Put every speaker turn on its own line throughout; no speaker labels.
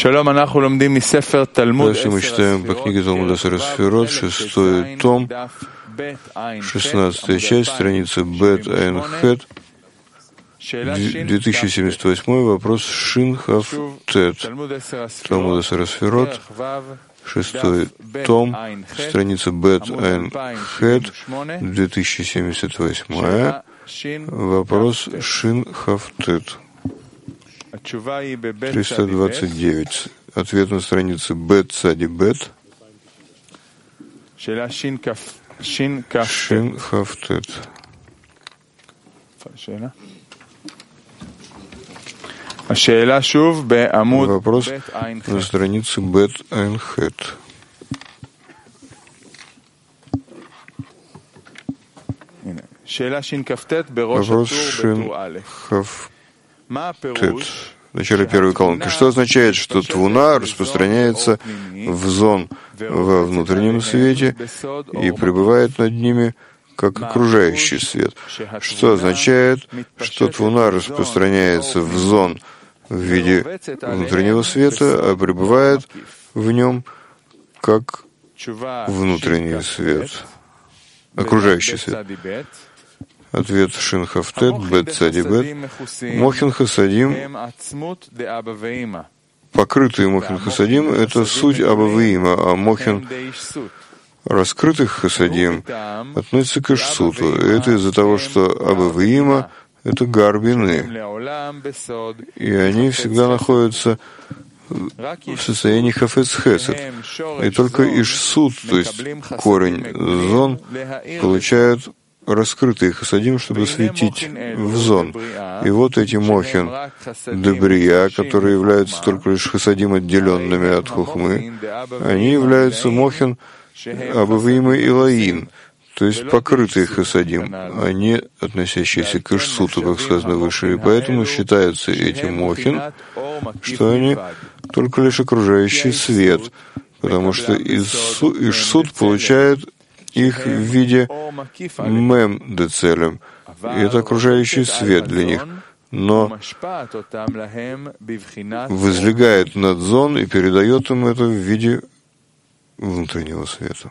Дальше мы читаем по книге Талмуда Асер Сферот, 6 том, 16 часть, страница Бет Айн Хет, 2078, вопрос Шин Хав Тет. Талмуд Асер Сферот, 6 том, страница Бет Айн Хет, 2078, вопрос Шин Хав Тет. 329. Ответ на странице Бет Цади Бет. Шин Хав Тет. Вопрос на странице Бет Айн Хет. Вопрос Шин Хав Тет. Начало первой колонки. Что означает, что твуна распространяется в зон во внутреннем свете и пребывает над ними, как окружающий свет? Что означает, что твуна распространяется в зон в виде внутреннего света, а пребывает в нем, как внутренний свет, окружающий свет? Ответ Шин Хав Тет, Бет Цади Бет. Мохин Хасадим, покрытый Мохин Хасадим, это суть Абаваима, а Мохин раскрытых Хасадим относится к Ишсуту. Это из-за того, что Абаваима — это Гарбины, и они всегда находятся в состоянии Хафец Хесед. И только Ишсут, то есть корень зон, получают раскрытые хасадим, чтобы светить в зон. И вот эти мохин дебрия, которые являются только лишь хасадим, отделенными от хухмы, они являются мохин абаваима и лаин, то есть покрытые хасадим, а не относящиеся к ишсуту, как сказано выше. И поэтому считаются эти мохин, что они только лишь окружающий свет, потому что ишсут получает их в виде мем децелем, и это окружающий свет для них, но возлегает над зон и передает им это в виде внутреннего света.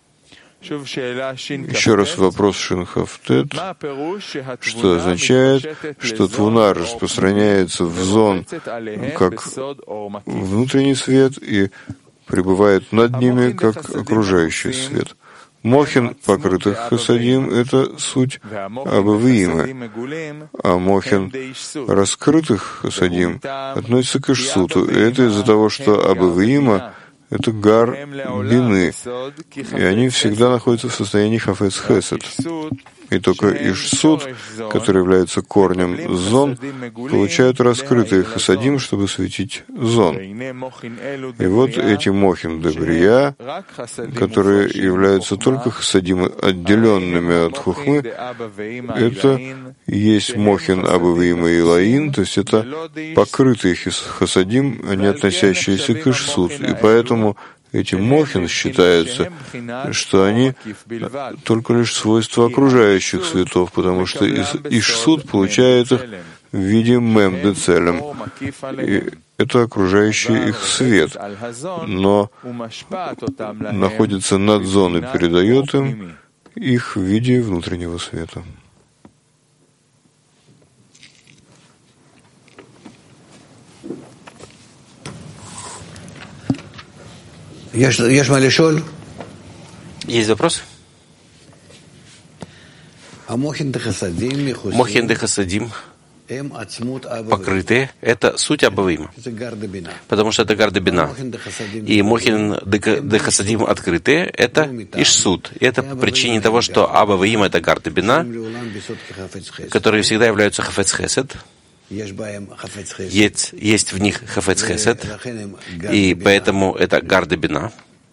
Еще раз вопрос Шин Хав Тет, что означает, что твуна распространяется в зон как внутренний свет и пребывает над ними как окружающий свет. Мохин покрытых хасадим — это суть Абаваима, а мохин раскрытых хасадим относится к Ишсуту. И это из-за того, что Абаваима — это гар бины, и они всегда находятся в состоянии Хафец Хесед. И только Ишсут, который является корнем зон, получают раскрытые хасадим, чтобы светить зон. И вот эти мохин дебрия, которые являются только хасадим, отделенными от хухмы, это есть мохин абаваима и лаин, то есть это покрытые хасадим, а не относящиеся к Ишсут. И поэтому эти мохин считаются, что они только лишь свойства окружающих светов, потому что Ишсут получает их в виде мем децелем. И это окружающий их свет, но находится над зоной, передает им их в виде внутреннего света.
Есть
вопрос?
Мохин де
хасадим, покрытые, это суть Абаваима, потому что это гардебина. И мохин де хасадим открытые, это ишсут. И это по причине того, что Абаваима — это гардебина, которые всегда являются хафец хесед. Есть в них хафец хесед, и поэтому это гардебина.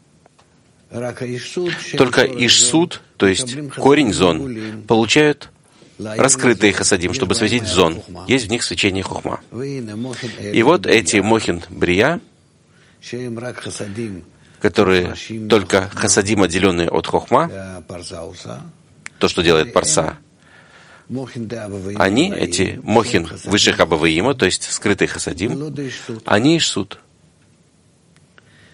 Только ишсут, то есть корень зон, получают раскрытые хасадим, чтобы светить зон. Есть в них свечение хухма. И вот эти мохин брия, которые только хасадим, отделенные от хухма, то, что делает парса, они, эти мохин высших абаваима, то есть скрытый хасадим, они ишсут.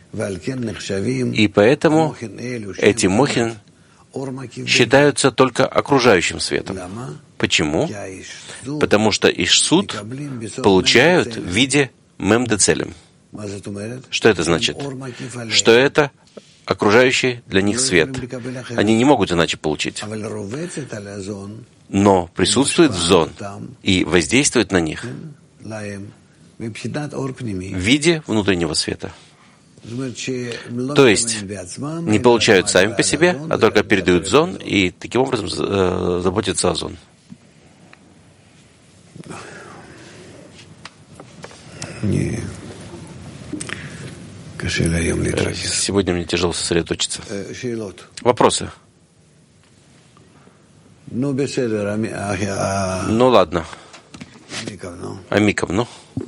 И поэтому эти мохин считаются только окружающим светом. Почему? Потому что ишсут получают в виде мемдецелем. Что это значит? Что это окружающий для них свет. Они не могут иначе получить. Но присутствует в зон и воздействует на них в виде внутреннего света. То есть не получают сами по себе, а только передают зон и таким образом заботятся о зон. Сегодня мне тяжело сосредоточиться. Вопросы? Ну ладно. Амиков, ну.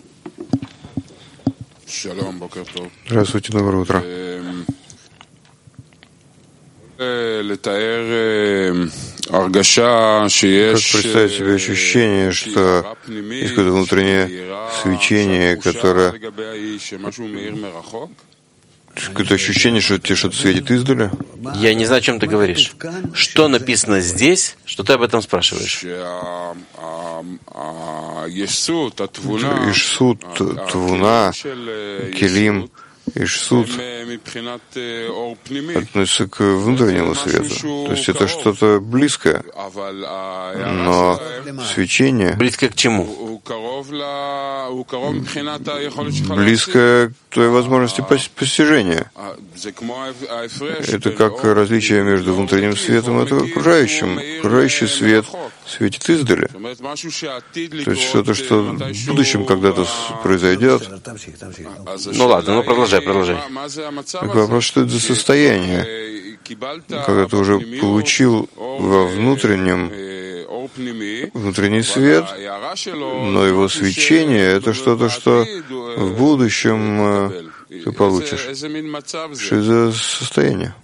Здравствуйте, доброе утро. Как представить себе ощущение, что есть какое-то внутреннее свечение, которое... Какое-то ощущение, что тебе что-то светит издали?
Я не знаю, о чем ты говоришь. Что написано здесь, что ты об этом спрашиваешь?
Ишсут, Твуна, Келим, Ишсут относится к внутреннему свету. То есть это что-то близкое. Но свечение...
Близко к чему?
Близкое к твоей возможности постижения. Это как различие между внутренним светом и окружающим. Окружающий свет светит издали. То есть что-то, что в будущем когда-то произойдет.
Ну ладно, ну продолжай.
Так вопрос, что это за состояние, когда ты уже получил во внутренний свет, но его свечение — это что-то, что в будущем ты получишь. Что это за состояние?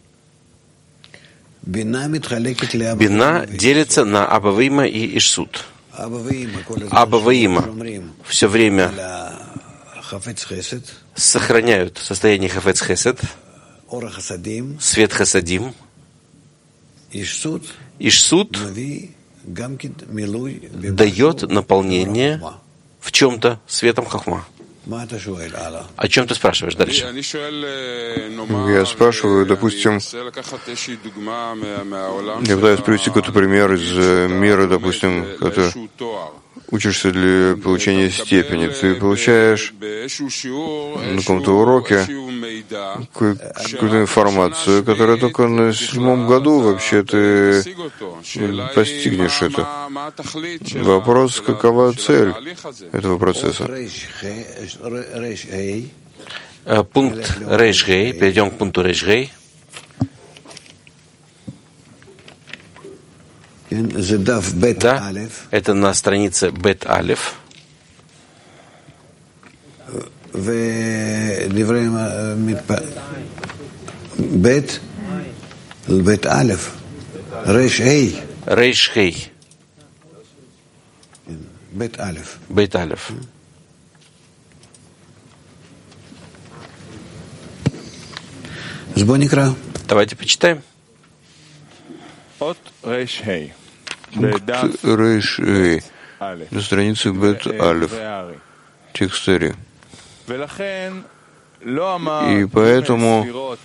Бина делится на Абавима и Ишсут. Абавима все время сохраняют состояние хафец хесед, свет хасадим. Ишсут дает наполнение в чем-то светом хахма. О чем ты спрашиваешь дальше?
Я спрашиваю, допустим, я пытаюсь привести какой-то пример из мира, допустим, когда учишься для получения степени. Ты получаешь на каком-то уроке какую-то информацию, которая только на 7-м году вообще ты постигнешь это. Вопрос, какова цель этого процесса?
Пункт Рейш-Гей. Перейдем к пункту Рейш-Гей. Да, это на странице Бет Алеф.
Бет Алеф. Рейш-Гей.
Рейш-Гей.
Бет Алеф.
Бет Алеф. Давайте почитаем.
От Рейш-Гей.
Пункт Рейш-Гей. На странице Бет Алеф. Текстари. И поэтому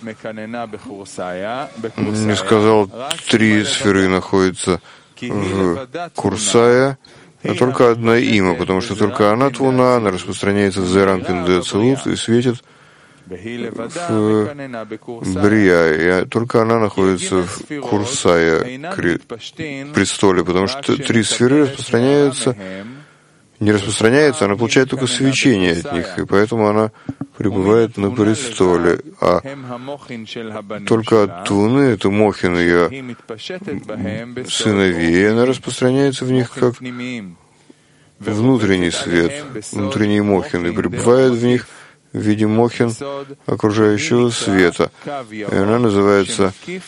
не сказал, 3 сферы находятся в Курсая, а только одна има, потому что только она Твуна, она распространяется в Зерампин де Ацилут и светит в Брия, и только она находится в Курсая, престоле, потому что 3 сферы не распространяется, она получает только свечение от них, и поэтому она пребывает на престоле. А только от Твуны, это Мохин, ее сыновей, она распространяется в них как внутренний свет, внутренний Мохин, и пребывает в них в виде Мохин окружающего света. И она называется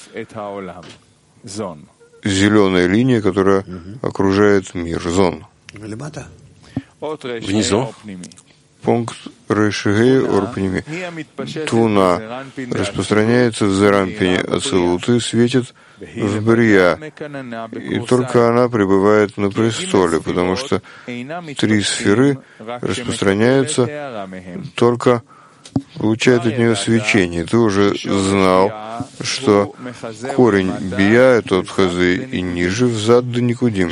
зеленая линия, которая окружает мир, зон.
Внизу.
Пункт Решигей Орпними. Твуна распространяется в Зерампине Ацилут и светит в Брия. И только она пребывает на престоле, потому что 3 сферы распространяются, только получает от нее свечение. Ты уже знал, что корень Бия — это от Хазы и ниже, взад до Никудим.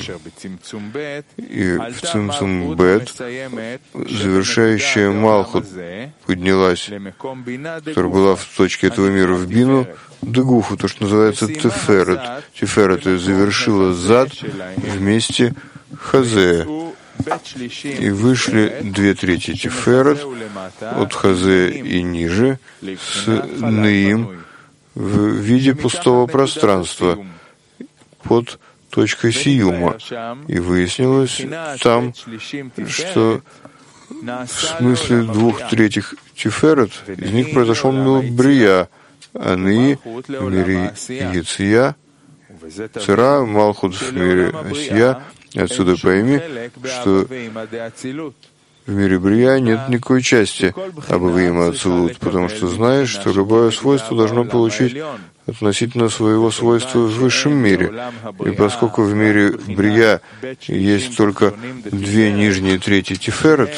И в Цимцум Бет, завершающая Малхут, поднялась, которая была в точке этого мира, в Бину, Дегуфу, то, что называется Теферет. Теферет и завершила зад вместе Хазея. И вышли 2/3 Тиферет от Хазе и ниже с Неим в виде пустого пространства под точкой Сиюма. И выяснилось там, что в смысле 2/3 Тиферет из них произошел милут Брия, а Неи в мире Яция, Цера, Малхут в мире Асия. Отсюда пойми, что в мире Брия нет никакой части Абавиима Ацилут, потому что знаешь, что любое свойство должно получить относительно своего свойства в высшем мире. И поскольку в мире Брия есть только 2 нижние трети Тиферет,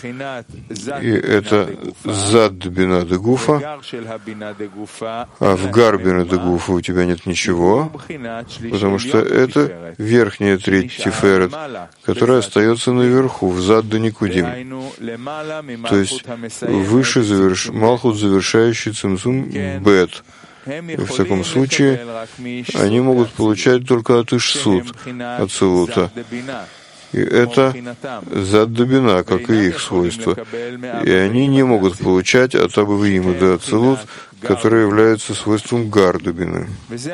и это зад Бина де Гуфа, а в гар Бина де Гуфа у тебя нет ничего, потому что это верхняя треть Тиферет, которая остается наверху, в зад де Никудим. То есть выше Малхут, завершающий Цимцум Бет. В таком случае они могут получать только от Ишсут, от Целута. И это зад до бина, как и их свойства. И они не могут получать от Абавиима до Ацилут, которое является свойством гар до бины.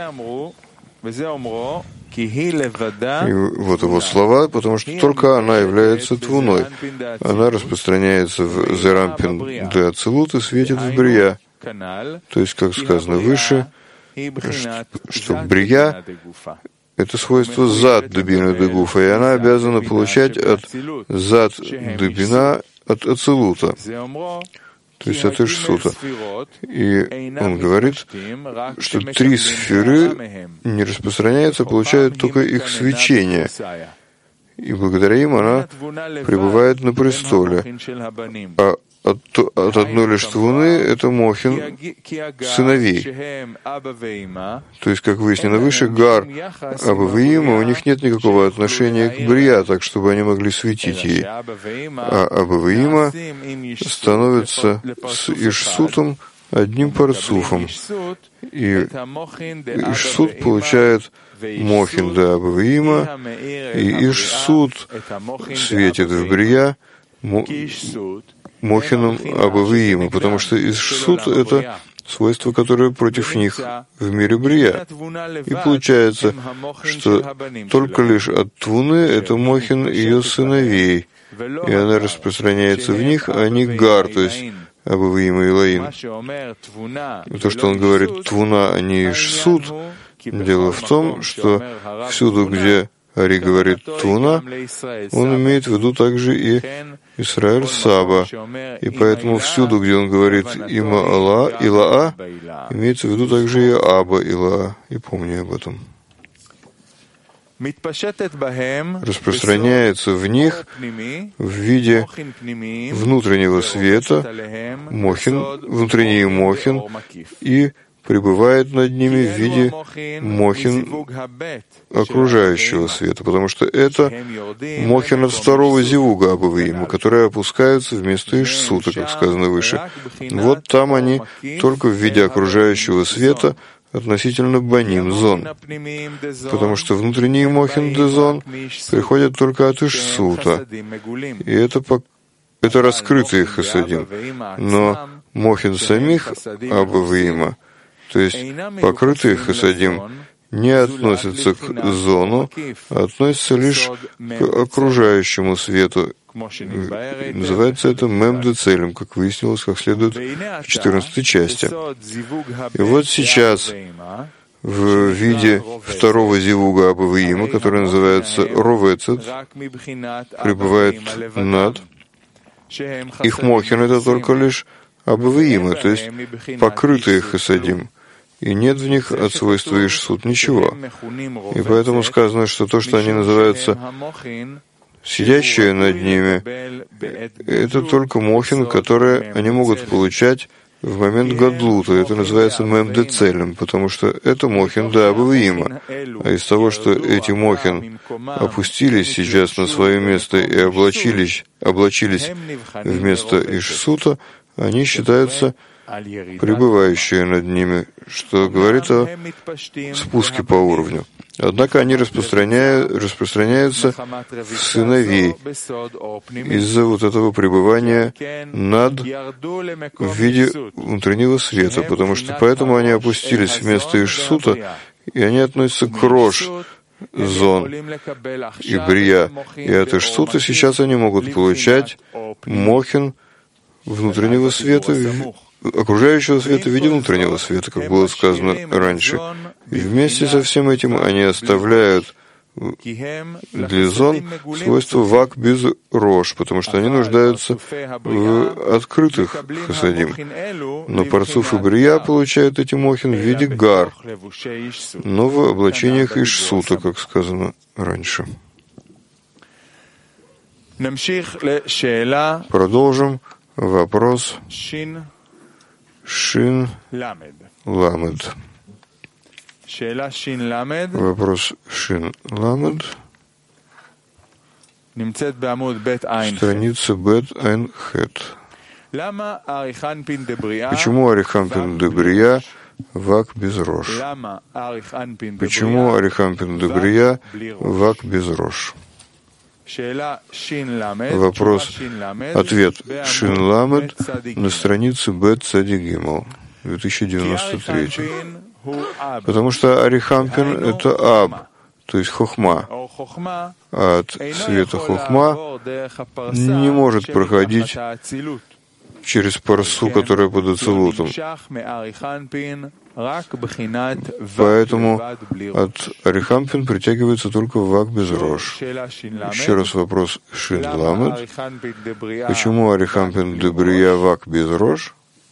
И вот его слова, потому что только она является твуной. Она распространяется в Зерампин де Ацилут и светит в Брия. То есть, как сказано выше, что Брия — это свойство зад дебина дегуфа, и она обязана получать от зад дебина от Ацилута, то есть от Ишсута. И он говорит, что 3 сферы не распространяются, получают только их свечение, и благодаря им она пребывает на престоле. А от одной лишь твуны — это Мохин сыновей. То есть, как выяснено выше, Гар Абавиима, у них нет никакого отношения к Брия, так чтобы они могли светить ей. А Абавиима становится с Ишсутом одним парцуфом. И Ишсут получает Мохин да Абавиима, и Ишсут светит в Брия Мохином Абавиима, потому что Ишсут — это свойство, которое против них в мире Брия. И получается, что только лишь от Твуны это Мохин ее сыновей, и она распространяется в них, а не Гар, то есть Абавиима и Лаин. И то, что он говорит Твуна, а не Ишсут, дело в том, что всюду, где Ари говорит Твуна, он имеет в виду также и Исраэль Саба. И поэтому всюду, где он говорит Има Алла, Илаа, имеется в виду также и Аба Илаа. И помни об этом. Распространяется в них в виде внутреннего света, Мохин, внутренний Мохин, и пребывает над ними в виде Мохин окружающего света, потому что это Мохин от второго зивуга Абавиима, которые опускаются вместо Ишсута, как сказано выше. Вот там они только в виде окружающего света относительно Баним, Зон, потому что внутренний Мохин де Зон приходят только от Ишсута, и это раскрытые хасадим, но Мохин самих Абавиима, то есть покрытые хасадим, не относятся к зону, а относятся лишь к окружающему свету. Называется это мем-де-целем, как выяснилось, как следует в 14 части. И вот сейчас в виде второго зивуга Абавиима, который называется Ровецет, пребывает над, Их мохин — это только лишь абавиимы, то есть покрытые хасадим, и нет в них от свойства ишсут ничего. И поэтому сказано, что то, что они называются сидящие над ними, это только мохин, который они могут получать в момент гадлута. Это называется мемдецелем, потому что это мохин да абавиима. А из того, что эти мохин опустились сейчас на свое место и облачились вместо ишсута, они считаются пребывающие над ними, что говорит о спуске по уровню. Однако они распространяются в сыновей из-за вот этого пребывания в виде внутреннего света, потому что поэтому они опустились вместо ишсута, и они относятся к рош, зон и брия. И от ишсута сейчас они могут получать мохин внутреннего света, окружающего света в виде внутреннего света, как было сказано раньше. И вместе со всем этим они оставляют для зон свойство вак без рош, потому что они нуждаются в открытых хасадим. Но парцуф и брия получают эти мохин в виде гар, но в облачениях ишсута, как сказано раньше. Продолжим вопрос Шин Ламед. Вопрос Шин Ламед. Страница Бет Айн Хет. Почему Арихампин де Брия вак без рош? Почему Арихампин де Брия вак без рош? Вопрос, ответ Шин Ламед на странице Бет Цади Гимел, 2093. Потому что Арихампин — это аб, то есть хохма. А от света хохма не может проходить через парсу, которая под ацилутом. Поэтому от Арихампин притягивается только вак без рош. Еще раз вопрос Шин Ламед. Почему Арихампин де Брия вак без рош?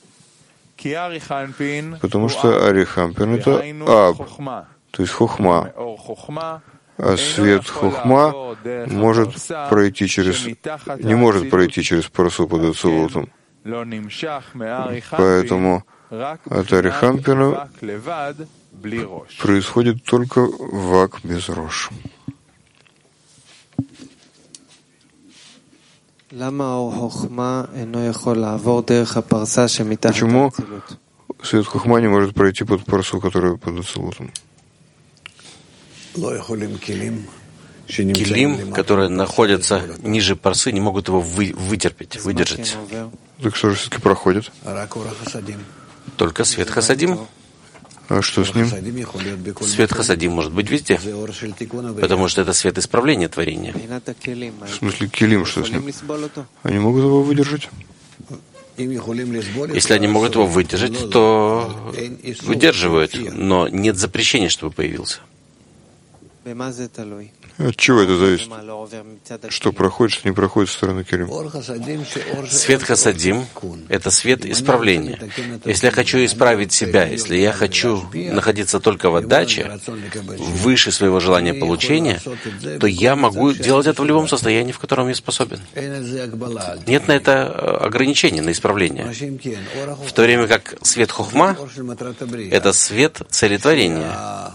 Потому что Арихампин — это аб, то есть хохма. А свет хохма не может пройти через парсу под ацилутом. Поэтому от Арихампина происходит только вак без рош. Почему свет хохма не может пройти под парсу, которая под ацилутом?
Келим, которые находятся ниже парсы, не могут его выдержать.
Так что же все-таки проходит?
Только свет хасадим.
А что с ним?
Свет хасадим может быть везде, потому что это свет исправления творения.
В смысле, келим, что с ним? Они могут его выдержать?
Если они могут его выдержать, то выдерживают, но нет запрещения, чтобы появился.
От чего это зависит? Что проходит, что не проходит со стороны келим?
Свет хасадим — это свет исправления. Если я хочу исправить себя, если я хочу находиться только в отдаче, выше своего желания получения, то я могу делать это в любом состоянии, в котором я способен. Нет на это ограничения, на исправление. В то время как свет хохма — это свет целетворения.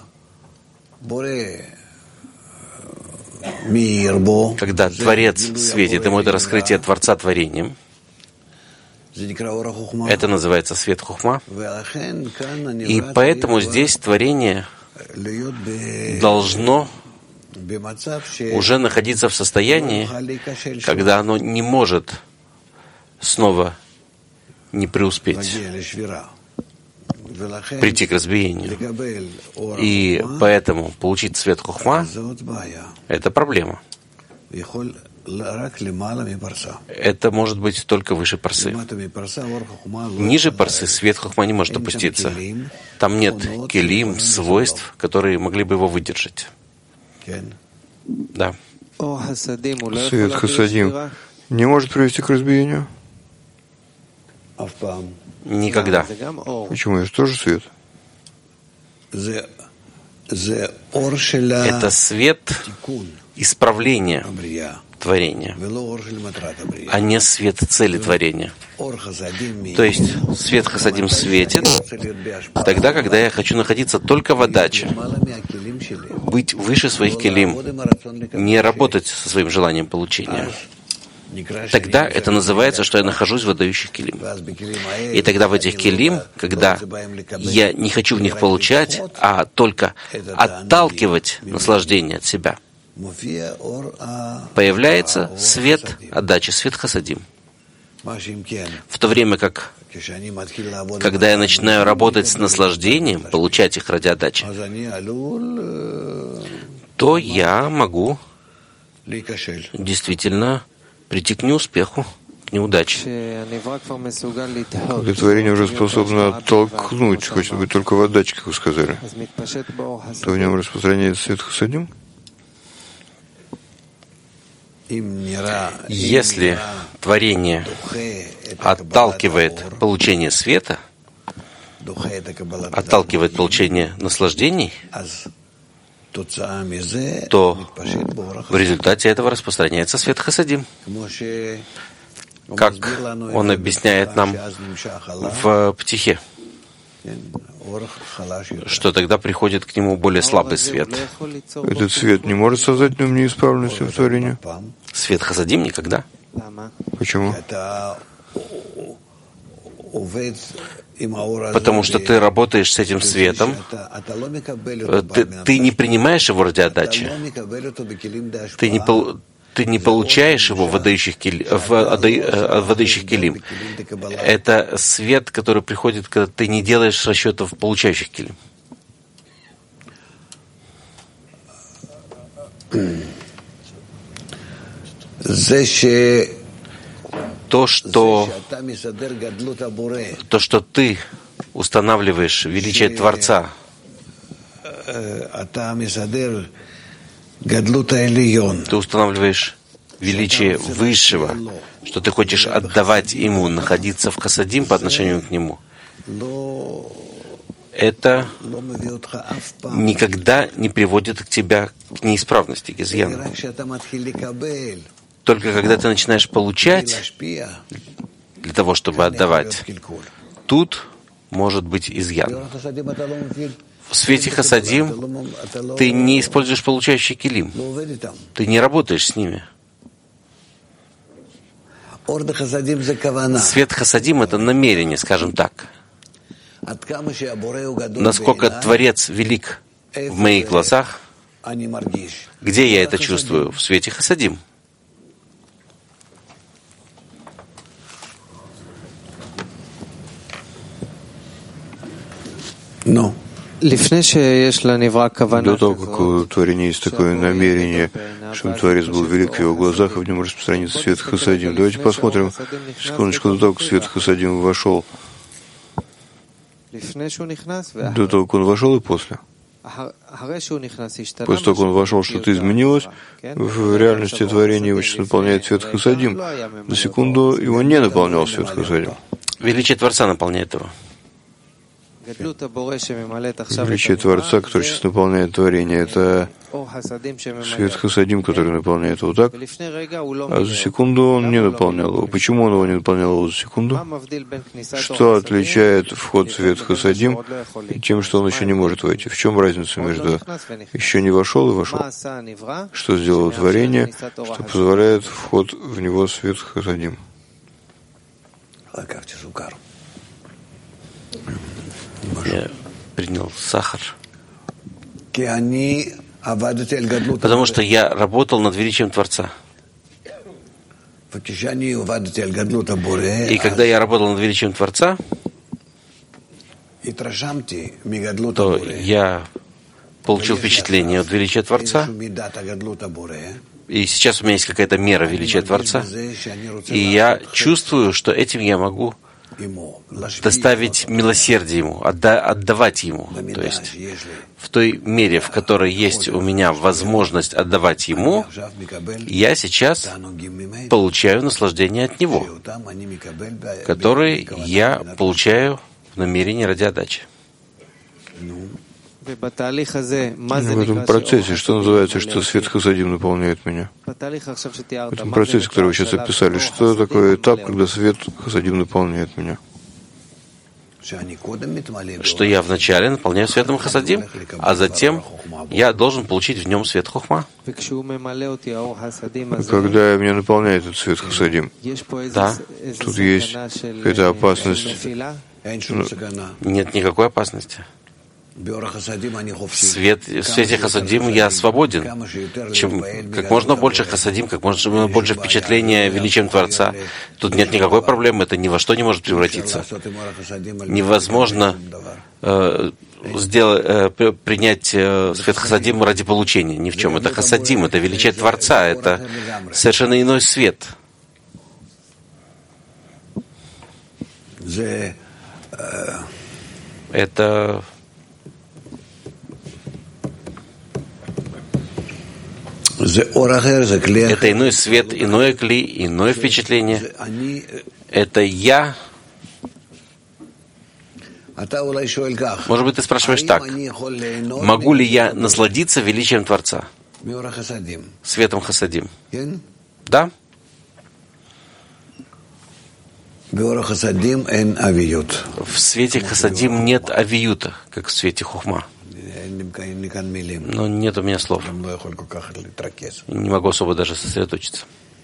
Когда Творец светит, ему это раскрытие Творца творением, это называется свет хохма. И поэтому здесь творение должно уже находиться в состоянии, когда оно не может снова не преуспеть, прийти к разбиению. И поэтому получить свет хохма — это проблема. Это может быть только выше парсы. Ниже парсы свет хохма не может опуститься. Там нет келим, свойств, которые могли бы его выдержать. Да.
Свет хасадим не может привести к разбиению?
Никогда.
Почему? Это тоже свет?
Это свет исправления творения, а не свет цели творения. То есть свет хасадим светит тогда, когда я хочу находиться только в отдаче, быть выше своих келим, не работать со своим желанием получения. Тогда это называется, что я нахожусь в отдающих келим. И тогда в этих келим, когда я не хочу в них получать, а только отталкивать наслаждение от себя, появляется свет отдачи, свет хасадим. В то время как, когда я начинаю работать с наслаждением, получать их ради отдачи, то я могу действительно прийти к неуспеху, к неудаче.
Когда творение уже способно оттолкнуть, хочет быть только в отдаче, как вы сказали, то в нем распространяется свет хасадим?
Если творение отталкивает получение света, отталкивает получение наслаждений, то в результате этого распространяется свет хасадим. Как он объясняет нам в Птихе, что тогда приходит к нему более слабый свет.
Этот свет не может создать в нем неисправленности в творении?
Свет хасадим никогда.
Почему?
Потому что ты работаешь с этим светом, ты не принимаешь его ради отдачи, ты не получаешь его в отдающих келим. Это свет, который приходит, когда ты не делаешь расчетов получающих келим. То, что ты устанавливаешь величие Творца, ты устанавливаешь величие Высшего, что ты хочешь отдавать Ему, находиться в хасадим по отношению к Нему, это никогда не приводит к тебя к неисправности, к изъяну. Только когда ты начинаешь получать для того, чтобы отдавать, тут может быть изъян. В свете хасадим ты не используешь получающий келим. Ты не работаешь с ними. Свет хасадим — это намерение, скажем так. Насколько Творец велик в моих глазах, где я это чувствую? В свете хасадим.
До того, как у творения есть такое намерение, чтобы Творец был велик в его глазах, и в нем распространится свет хасадим. Давайте посмотрим, секундочку, до того, как свет хасадим вошел. До того, как он вошел, и после. После того, как он вошел, что-то изменилось, в реальности творения его сейчас наполняет свет хасадим. На секунду его не наполнял свет хасадим.
Величие Творца наполняет его.
Величие Творца, который сейчас наполняет творение, это свет хасадим, который наполняет его так, а за секунду он не наполнял его. Почему он его не наполнял его за секунду? Что отличает вход в свет хасадим тем, что он еще не может войти? В чем разница между еще не вошел и вошел? Что сделало творение, что позволяет вход в него свет хасадим?
Я принял сахар, потому что я работал над величием Творца. И когда я работал над величием Творца, то я получил впечатление от величия Творца, и сейчас у меня есть какая-то мера величия Творца, и я чувствую, что этим я могу доставить милосердие ему, отдавать ему. То есть в той мере, в которой есть у меня возможность отдавать ему, я сейчас получаю наслаждение от него, которое я получаю в намерении ради отдачи.
В этом процессе, что называется, что свет Хасадим наполняет меня? В этом процессе, который вы сейчас описали, что такое этап, когда свет Хасадим наполняет меня?
Что я вначале наполняю светом Хасадим, а затем я должен получить в нем свет Хохма.
Когда меня наполняет этот свет Хасадим,
да,
тут есть какая-то опасность.
Нет никакой опасности. В свете Хасадим я свободен. Чем как можно больше Хасадим, как можно больше впечатления величием Творца. Тут нет никакой проблемы, это ни во что не может превратиться. Невозможно принять свет Хасадим ради получения ни в чем. Это Хасадим, это величие Творца, это совершенно иной свет. Это иной свет, иное кли, иное впечатление. Это я. Может быть, ты спрашиваешь так. Могу ли я насладиться величием Творца? Светом Хасадим. Да? В свете Хасадим нет авиюта, как в свете Хохма. Но нет у меня слов. Не могу особо даже сосредоточиться.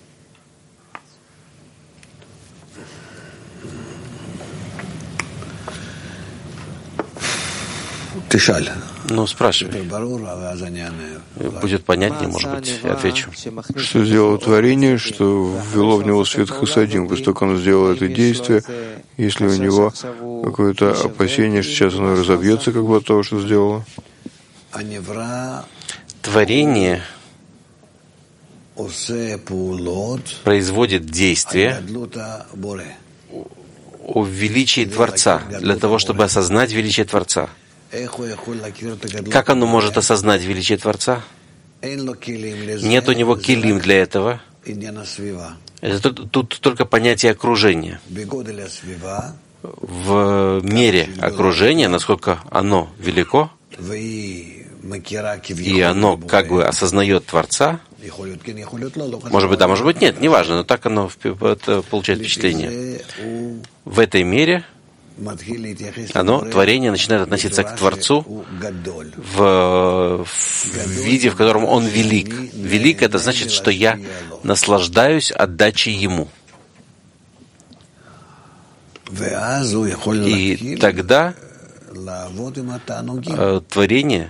Ну, спрашивай. Будет понятнее, может быть, я отвечу.
Что сделало творение, что ввело в него свет Хасадим? После того, как оно сделало это действие, если у него какое-то опасение, что сейчас оно разобьется как бы от того, что сделало?
Творение производит действия о величии Творца, для того, чтобы осознать величие Творца. Как оно может осознать величие Творца? Нет у него килим для этого. Это тут только понятие окружения. В мере окружения, насколько оно велико, и оно как бы осознает Творца, может быть, да, может быть, нет, неважно, но так оно получает впечатление. В этой мере творение начинает относиться к Творцу в виде, в котором он велик. Велик — это значит, что я наслаждаюсь отдачей Ему. И тогда творение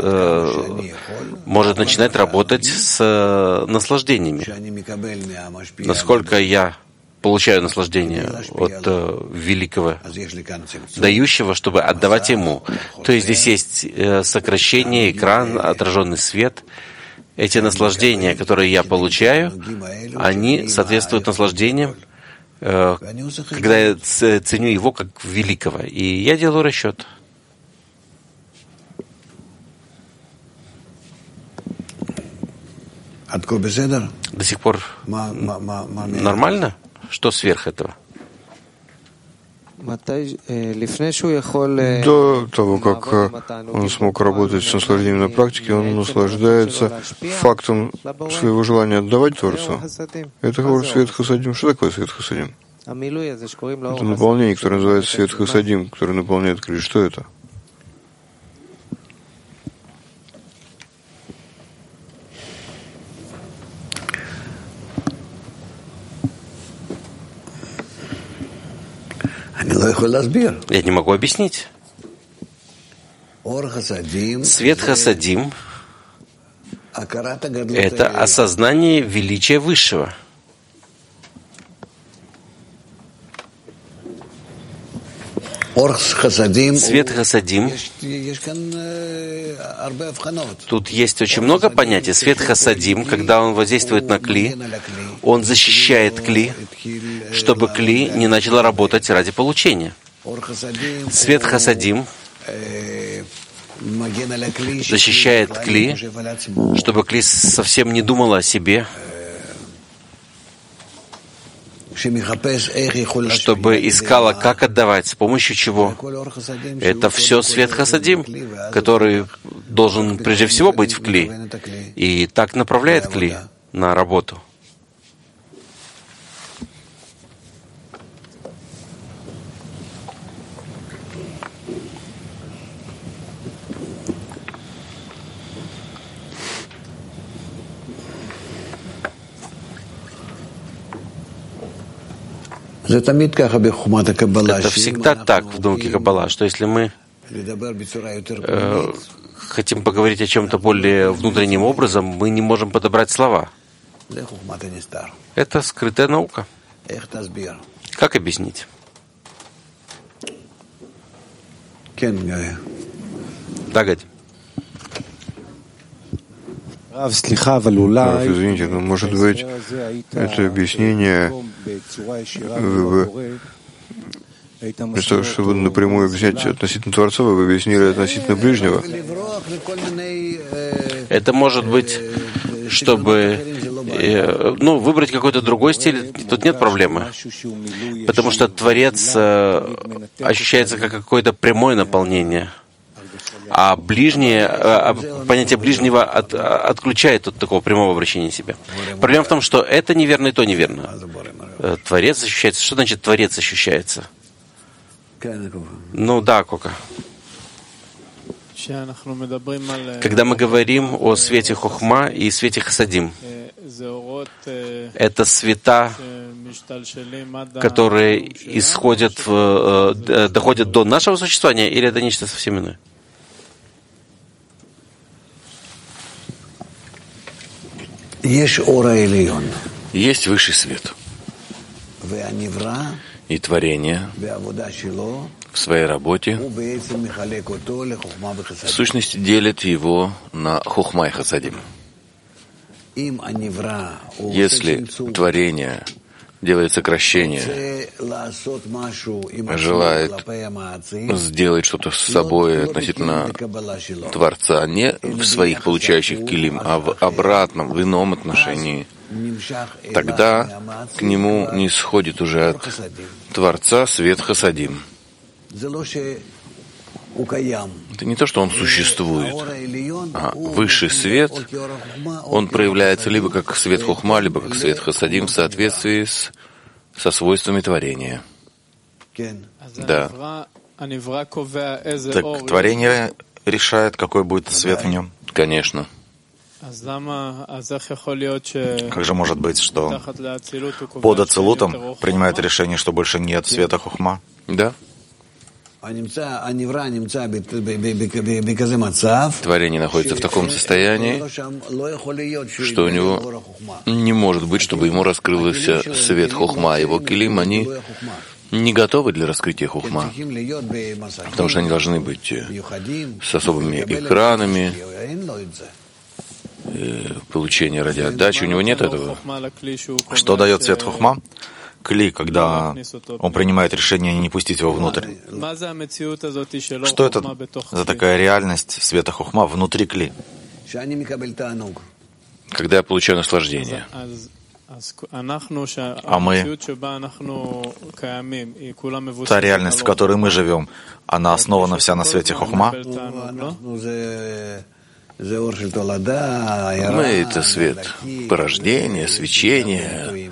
может начинать работать с наслаждениями. Насколько я получаю наслаждение от великого дающего, чтобы отдавать ему. То есть здесь есть сокращение, экран, отраженный свет. Эти наслаждения, которые я получаю, они соответствуют наслаждениям, когда я ценю его как великого. И я делаю расчет. До сих пор нормально? Что сверх этого?
До того, как он смог работать с наслаждением на практике, он наслаждается фактом своего желания отдавать Творцу. Это свет Хасадим. Что такое свет Хасадим? Это наполнение, которое называется свет Хасадим, которое наполняет кли. Что это?
Я не могу объяснить. Свет Хасадим — это осознание величия Высшего. Свет Хасадим. Тут есть очень много понятий. Свет Хасадим, когда он воздействует на кли, он защищает кли, чтобы кли не начало работать ради получения. Свет хасадим защищает кли, чтобы кли совсем не думала о себе, чтобы искала, как отдавать, с помощью чего. Это все свет хасадим, который должен прежде всего быть в кли, и так направляет кли на работу.
Это
всегда так в науке Каббала, что если мы хотим поговорить о чем-то более внутренним образом, мы не можем подобрать слова. Это скрытая наука. Как объяснить? Да, Гади.
Извините, но, может быть, это объяснение, вместо того, чтобы напрямую объяснять относительно Творца, вы объяснили относительно ближнего.
Это может быть, чтобы выбрать какой-то другой стиль, тут нет проблемы. Потому что Творец ощущается как какое-то прямое наполнение. А понятие ближнего отключает от такого прямого обращения себя. Проблема в том, что это неверно и то неверно. Творец ощущается. Что значит Творец ощущается? Ну да, Кока. Когда мы говорим о свете Хохма и свете Хасадим, это света, которые доходят до нашего существования, или это нечто совсем иное?
Есть высший свет. И творение в своей работе в сущности делит его на хохма и хасадим. Если творение делает сокращение, желает сделать что-то с собой относительно Творца, не в своих получающих килим, а в обратном, в ином отношении, тогда к нему не сходит уже от Творца свет хасадим. Это не то, что он существует, а высший свет, он проявляется либо как свет хохма, либо как свет хасадим в соответствии со свойствами творения. Да.
Так творение решает, какой будет свет в нем?
Конечно.
Как же может быть, что под ацилутом принимает решение, что больше нет света хохма?
Да. Творение находится в таком состоянии, что у него не может быть, чтобы ему раскрылся свет хохма. Его килим, они не готовы для раскрытия хохма, потому что они должны быть с особыми экранами, получения радиоотдачи. У него нет этого.
Что дает свет хохма? Кли, когда он принимает решение не пустить его внутрь. Что это за такая реальность света хохма внутри кли?
Когда я получаю наслаждение.
А мы, та реальность, в которой мы живем, она основана вся на свете хохма?
Мы — это свет порождения, свечения,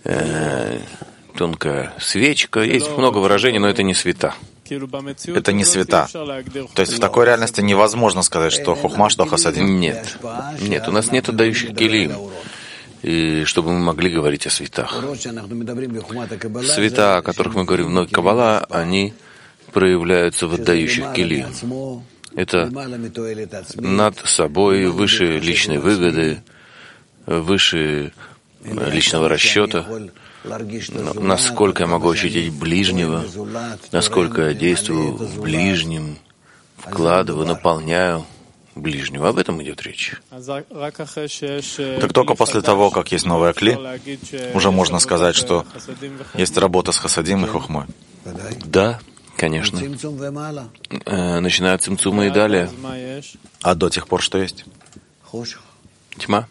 тонкая свечка. Есть много выражений, но это не света.
Это не света. То есть в такой реальности невозможно сказать, что хохма, что хасадим?
Нет. Нет, у нас нет отдающих килим, и чтобы мы могли говорить о светах. Света, о которых мы говорим в науке Каббала, они проявляются в отдающих килим. Это над собой, выше личной выгоды, выше личного расчета, насколько я могу ощутить ближнего, насколько я действую в ближнем, вкладываю, наполняю ближнего. Об этом идет речь.
Так только после того, как есть новая кли, уже можно сказать, что есть работа с хасадим и хохмой.
Да, конечно. Начиная от цимцума и далее.
А до тех пор что есть?
Тьма.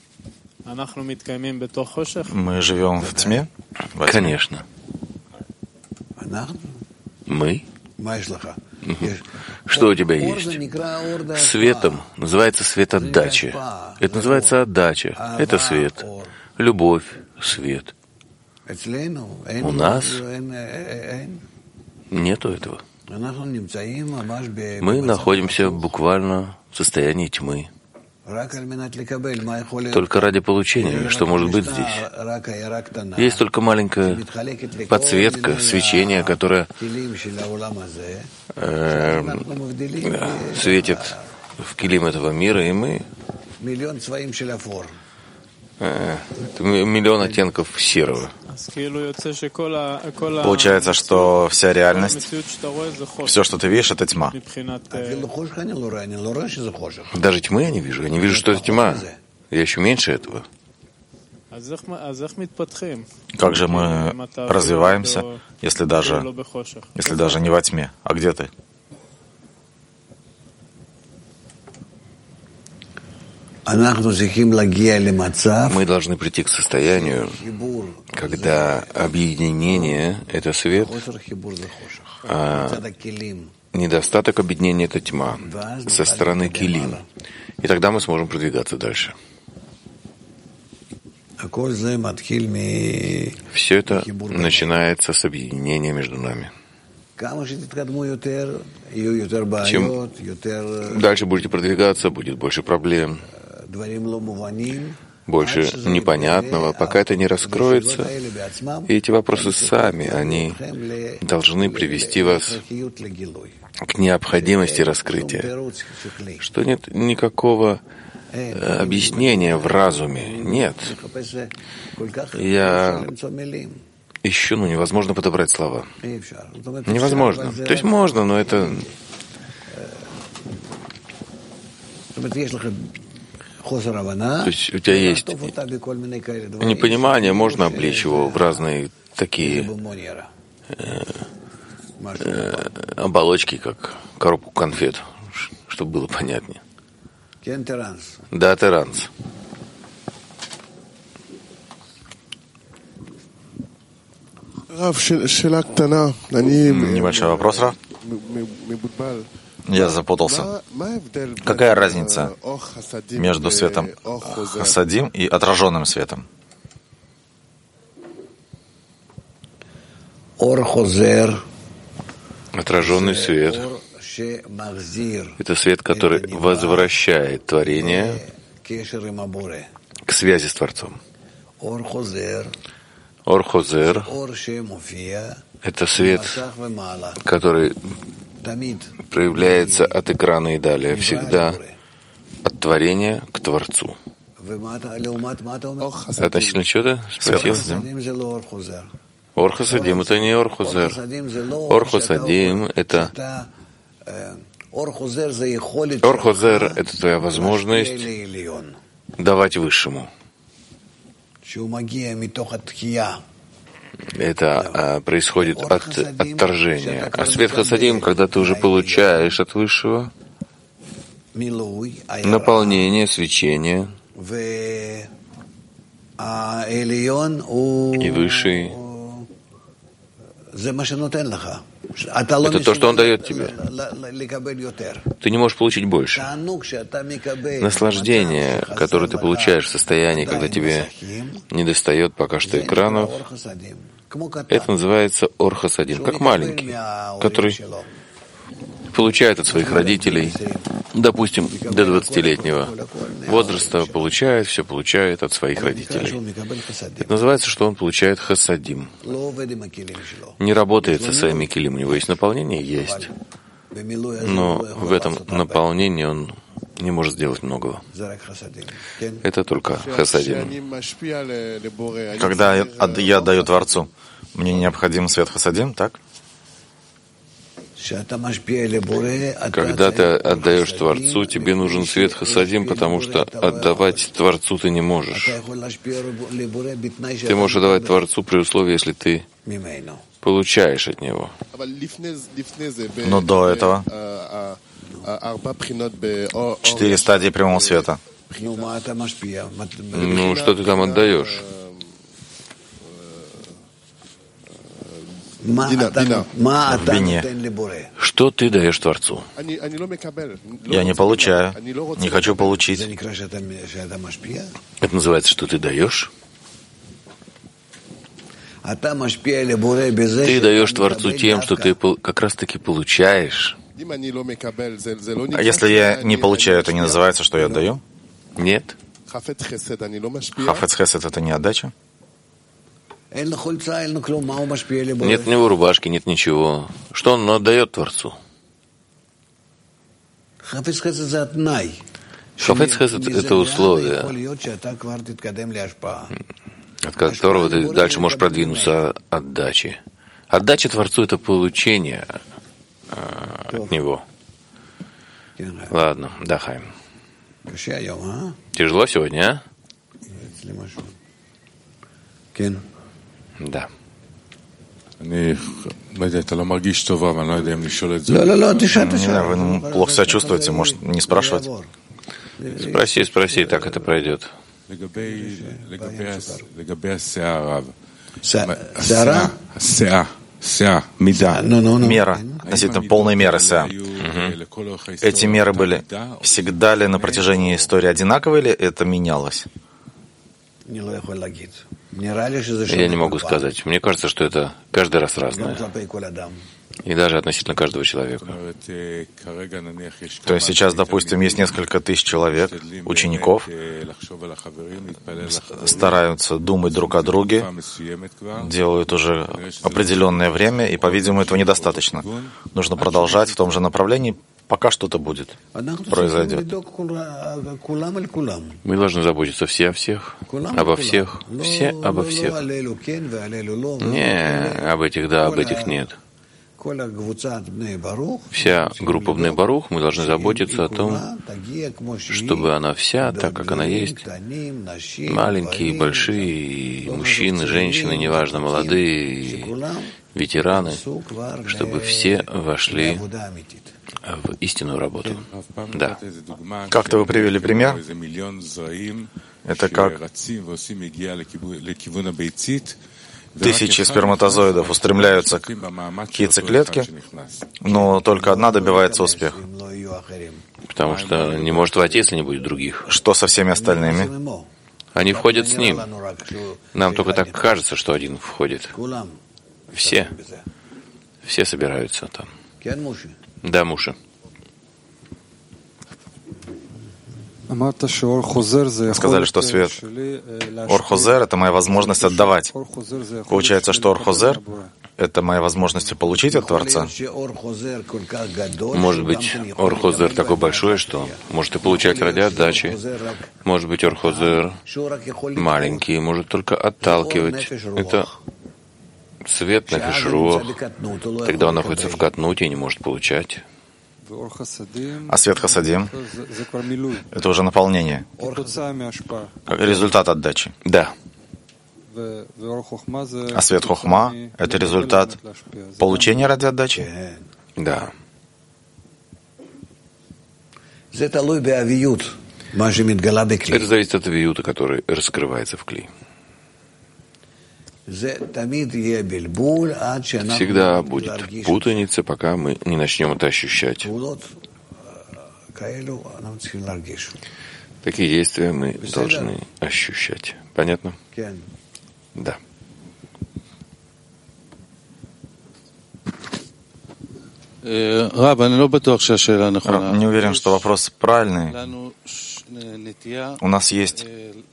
Мы живем в тьме?
Конечно. Мы? Что у тебя есть? Светом называется светотдача. Это называется отдача. Это свет. Любовь, свет. У нас нету этого. Мы находимся буквально в состоянии тьмы. Только ради получения, что может быть здесь. Есть только маленькая подсветка, свечение, которое светит в килим этого мира, и мы... Миллион оттенков серого.
Получается, что вся реальность, все, что ты видишь, это тьма.
Даже тьмы я не вижу. Я не вижу, что это тьма. Я еще меньше этого.
Как же мы развиваемся, если даже не во тьме? А где ты?
Мы должны прийти к состоянию, когда объединение — это свет, а недостаток объединения — это тьма со стороны килим. И тогда мы сможем продвигаться дальше. Все это начинается с объединения между нами. Чем дальше будете продвигаться, будет больше проблем, больше непонятного, пока это не раскроется. И эти вопросы сами, они должны привести вас к необходимости раскрытия, что нет никакого объяснения в разуме. Нет. Я ищу, невозможно подобрать слова. Невозможно. То есть можно, но это... То есть у тебя есть непонимание, можно облечь его в разные такие оболочки, как коробку конфет, чтобы было понятнее. Да, Теранс.
Небольшой вопрос, Рав. Я запутался. Какая разница между светом хасадим и отраженным светом?
Отраженный свет — это свет, который возвращает творение к связи с Творцом. Ор-Хозер — это свет, который проявляется от экрана и далее, всегда от творения к Творцу. Относительно чего ты спросил? Ор-Хасадим — это не Ор-Хозер. Ор-Хасадим — это... Ор-Хозер — это твоя возможность давать Высшему. Это происходит от отторжения. А свет Хасадим, когда ты уже получаешь от Высшего наполнение, свечение, и Высший — это то, что Он дает тебе. Ты не можешь получить больше. Наслаждение, которое ты получаешь в состоянии, когда тебе недостает пока что экранов, это называется Ор-Хасадим, как маленький, который получает от своих родителей, допустим, до 20-летнего возраста, все получает от своих родителей. Это называется, что он получает хасадим. Не работает со своими килим, у него есть наполнение, есть. Но в этом наполнении он не может сделать многого. Это только хасадим.
Когда я даю Творцу, мне необходим свет хасадим, так?
Когда ты отдаешь Творцу, тебе нужен свет хасадим, потому что отдавать Творцу ты не можешь. Ты можешь отдавать Творцу при условии, если ты получаешь от Него.
Но до этого 4 стадии прямого света.
Ну, что ты там отдаешь?
В бине.
Что ты даешь Творцу?
Я не получаю, не хочу получить.
Это называется, что ты даешь? Ты даешь Творцу тем, что ты как раз-таки получаешь.
А если я не получаю, это не называется, что я отдаю?
Нет.
Хафец хесед — это не отдача?
Нет у него рубашки, нет ничего. Что он отдает Творцу?
Хафец
хесед — это условие, от которого ты дальше можешь продвинуться отдачи. Отдача Творцу — это получение от Него. Ладно, да, Хайм. Тяжело сегодня, а? Да.
Вы плохо себя чувствуете, может, не спрашивать?
Спроси, так это пройдет.
Мера, относительно полной меры СА. Эти меры были всегда ли на протяжении истории одинаковые, или это менялось?
Я не могу сказать. Мне кажется, что это каждый раз разное. И даже относительно каждого человека.
То есть сейчас, допустим, есть несколько тысяч человек, учеников, стараются думать друг о друге, делают уже определенное время, и, по-видимому, этого недостаточно. Нужно продолжать в том же направлении, пока что-то будет, произойдет.
Мы должны заботиться все о всех, обо всех, все обо всех. Не, об этих да, об этих нет. Вся группа Бней Барух, мы должны заботиться о том, чтобы она вся, так как она есть, маленькие, большие, мужчины, женщины, неважно, молодые, ветераны, чтобы все вошли в истинную работу. Да.
Как-то вы привели пример. Это как тысячи сперматозоидов устремляются к яйцеклетке, но только одна добивается успеха.
Потому что не может войти, если не будет других.
Что со всеми остальными?
Они входят с ним. Нам только так кажется, что один входит. Все. Все собираются там. Да, Муша.
Сказали, что свет Ор-Хозер — это моя возможность отдавать. Получается, что Ор-Хозер — это моя возможность получить от Творца.
Может быть, Ор-Хозер такой большой, что может и получать ради отдачи. Может быть, Ор-Хозер маленький, может только отталкивать. Это свет на фишруах. Тогда он находится в катнуте и не может получать.
А свет хасадим — это уже наполнение, как результат отдачи.
Да.
А свет хохма — это результат получения ради отдачи.
Да.
Это
зависит от авиюта, который раскрывается в кли. Всегда будет путаница, пока мы не начнем это ощущать. Такие действия мы должны ощущать. Понятно? Да.
Раб, не уверен, что вопрос правильный. У нас есть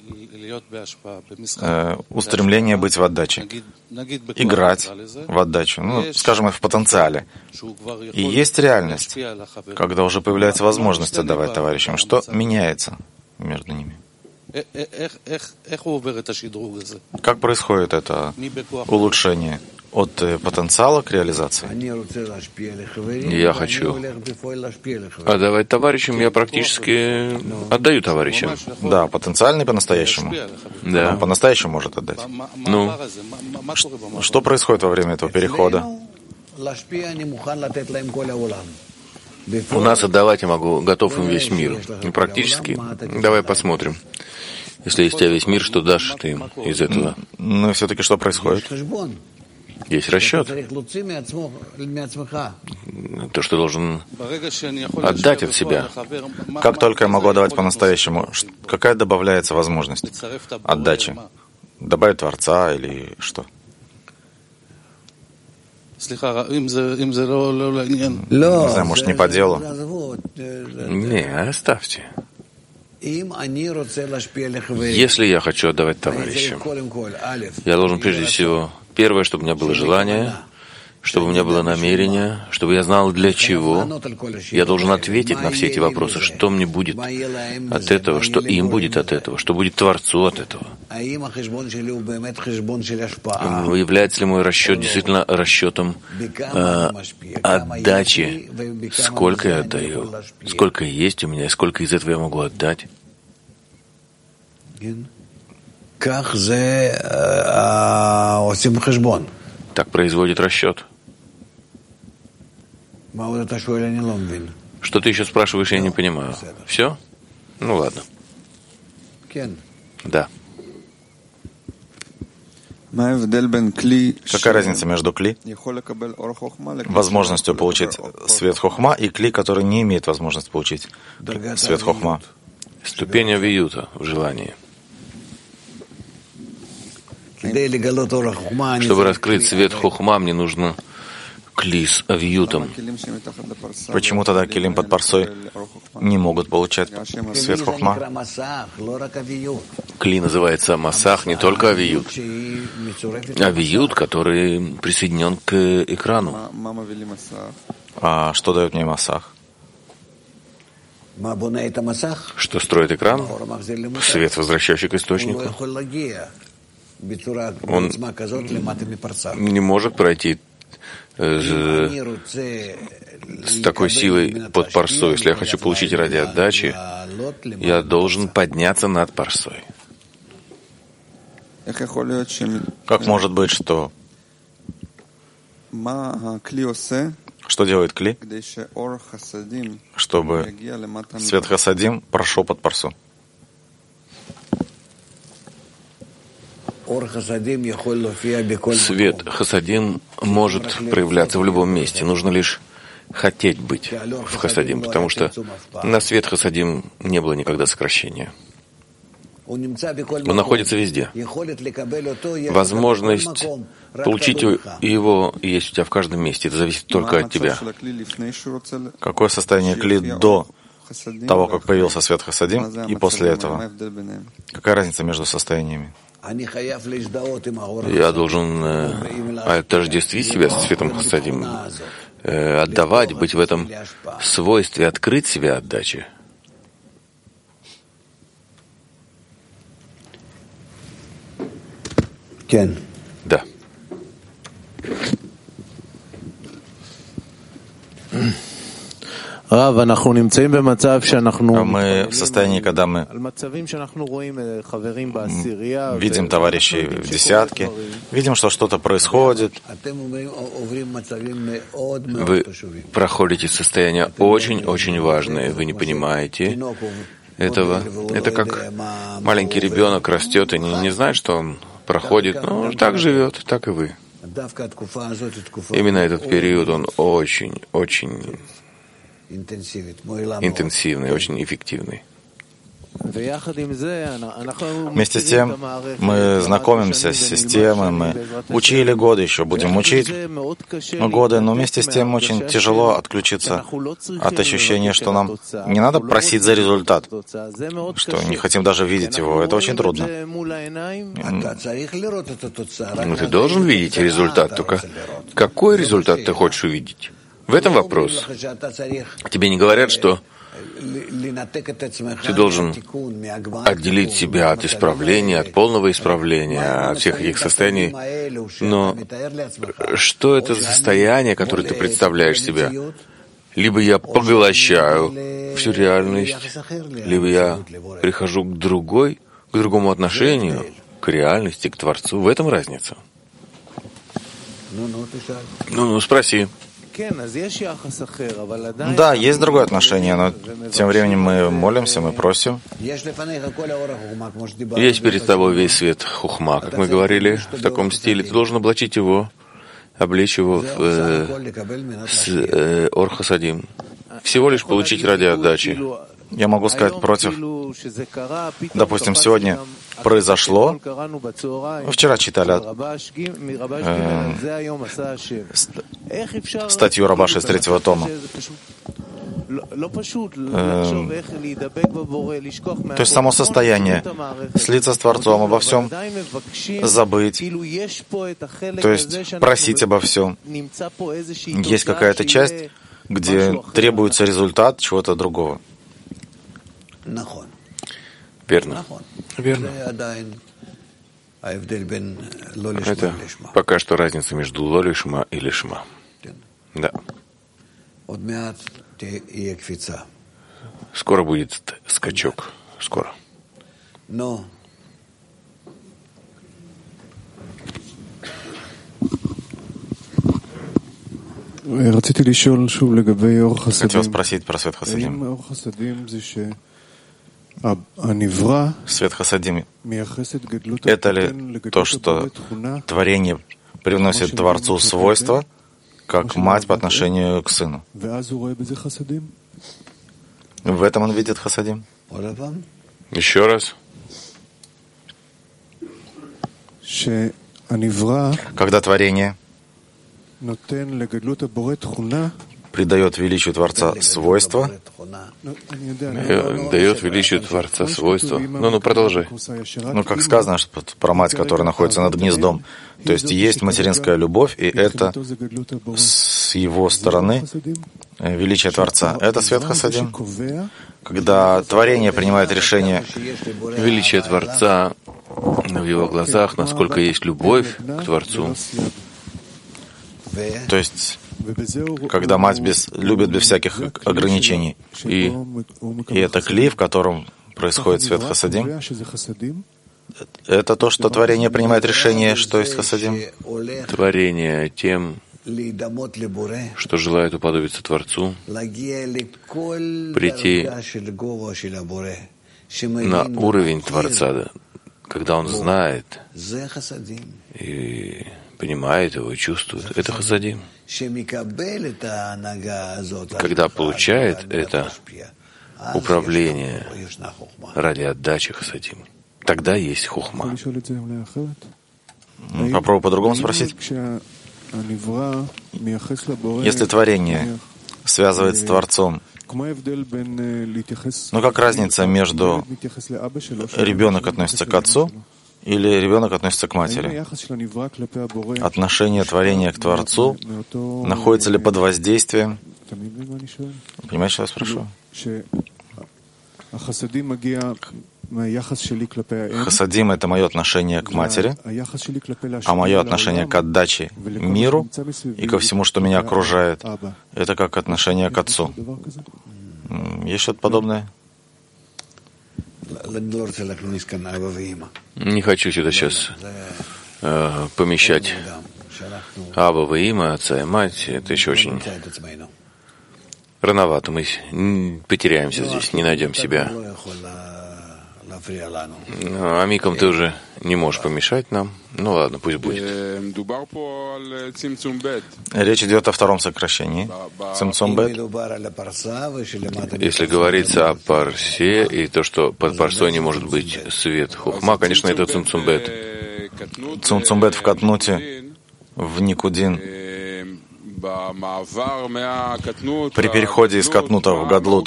устремление быть в отдаче, играть в отдачу, скажем, в потенциале. И есть реальность, когда уже появляется возможность отдавать товарищам. Что меняется между ними? Как происходит это улучшение? от потенциала к реализации.
Я хочу отдавать товарищам, я практически отдаю товарищам.
Да, потенциальный по-настоящему.
Да.
Он по-настоящему может отдать.
Ну,
что происходит во время этого перехода?
у нас отдавать я могу, готов им весь мир. И практически. Давай посмотрим. Если есть у тебя весь мир, что дашь ты им из этого?
Ну и все-таки что происходит?
Есть расчет. То, что должен отдать от себя.
Как только я могу отдавать по-настоящему, какая добавляется возможность отдачи? Добавить Творца или что?
Не знаю,
может, не по делу?
Не, оставьте. Если я хочу отдавать товарищам, я должен прежде всего, первое, чтобы у меня было желание, чтобы у меня было намерение, чтобы я знал, для чего. Я должен ответить на все эти вопросы, что мне будет от этого, что им будет от этого, что будет Творцу от этого. Является ли мой расчет действительно расчетом отдачи? Сколько я отдаю? Сколько есть у меня? Сколько из этого я могу отдать? Так производит расчет. Что ты еще спрашиваешь, я не понимаю. Все? Ну ладно. Да.
Какая разница между кли, возможностью получить свет хохма, и кли, который не имеет возможности получить свет хохма?
Ступень авиюта в желании. Чтобы раскрыть свет хохма, мне нужно кли с авиютом.
Почему тогда килим под парсой не могут получать свет хохма?
Кли называется масах, не только авиют. Авиют, который присоединен к экрану.
А что дает мне масах?
Что строит экран? Свет, возвращающий к источнику. Он не может пройти с такой силой под парсой. Если я хочу получить ради отдачи, я должен подняться над парсой.
Как может быть, что делает кли, чтобы свет хасадим прошел под парсу?
Свет хасадим может проявляться в любом месте. Нужно лишь хотеть быть в хасадим, потому что на свет хасадим не было никогда сокращения. Он находится везде. Возможность получить его есть у тебя в каждом месте. Это зависит только от тебя.
Какое состояние кли до того, как появился свет хасадим, и после этого? Какая разница между состояниями?
Я должен отождествить себя с светом хасадим, отдавать, быть в этом свойстве, открыть себя отдаче. Да.
Мы в состоянии, когда мы видим товарищей в десятке, видим, что что-то происходит.
Вы проходите состояния очень-очень важные. Вы не понимаете этого. Это как маленький ребенок растет и не знает, что он проходит. Но он так живет, так и вы. Именно этот период, он очень интенсивный, очень эффективный.
Вместе с тем мы знакомимся с системой, мы учили годы, еще будем учить годы, но вместе с тем очень тяжело отключиться от ощущения, что нам не надо просить за результат, что не хотим даже видеть его. Это очень трудно.
Но ты должен видеть результат, только какой результат ты хочешь увидеть? В этом вопрос. Тебе не говорят, что Ты должен отделить себя от исправления, от полного исправления, от всех этих состояний. Но что это за состояние, которое ты представляешь себе? Либо я поглощаю всю реальность, либо я прихожу к другому отношению, к реальности, к Творцу. В этом разница. Ну, спроси.
Да, есть другое отношение, но тем временем мы молимся, мы просим.
Есть перед тобой весь свет хухма, как мы говорили, в таком стиле. Ты должен облечь его с ор хасадим. Всего лишь получить ради отдачи.
Я могу сказать против. Допустим, сегодня произошло, вчера читали статью Рабаша из 3-го тома. То есть само состояние слиться с Творцом обо всем, забыть, то есть просить обо всем. Есть какая-то часть, где требуется результат чего-то другого.
Верно. Верно. Это пока что разница между ло лишма и лишма. Да. Скоро будет скачок. Скоро.
Хотел спросить про свет хасадим. Свет хасадим — это ли то, что творение привносит Творцу свойства, как мать по отношению к сыну? В этом он видит хасадим?
Еще раз.
Когда творение придает величию Творца свойства,
дает величию Творца свойства. Ну, продолжай.
Ну, как сказано, что про мать, которая находится над гнездом. То есть материнская любовь, и это с его стороны величие Творца. Это свет хасадим. Когда творение принимает решение...
Величие Творца в его глазах, насколько есть любовь к Творцу.
То есть, когда мать любит без всяких ограничений. И это кли, в котором происходит свет хасадим. Это то, что творение принимает решение, что есть хасадим.
Творение тем, что желает уподобиться Творцу, прийти на уровень Творца, когда он знает и понимает его и чувствует. Это хасадим. Когда получает это управление ради отдачи хасадим, тогда есть хухма.
Попробую по-другому спросить. Если творение связывает с Творцом, ну как разница между ребенок относится к отцу или ребенок относится к матери? Отношение творения к Творцу находится ли под воздействием? Понимаешь, что я спрашиваю? Хасадим — это мое отношение к матери, а мое отношение к отдаче миру и ко всему, что меня окружает, это как отношение к отцу. Есть что-то подобное?
Не хочу сюда сейчас помещать Аба и Има, отца и мать. Это еще очень рановато. Мы потеряемся здесь, не найдем себя. Амикам ты уже не можешь помешать нам. Ну ладно, пусть будет.
Речь идет о втором сокращении. Цимцум бет.
Если говорится о парсе и то, что под парсой не может быть свет хухма, конечно, это цимцум бет.
Цимцум бет в катнуте, в никудин. При переходе из катнута в гадлут,